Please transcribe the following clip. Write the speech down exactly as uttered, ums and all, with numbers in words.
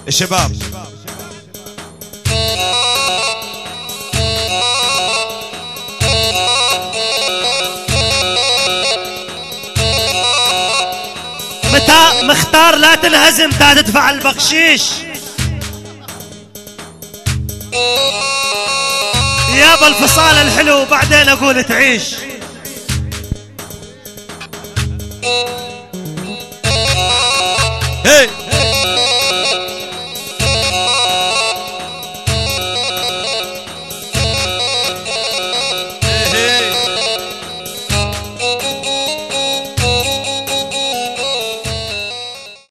الشباب متى مختار لا تنهزم تا تدفع البخشيش يابا الفصال الحلو بعدين اقول تعيش.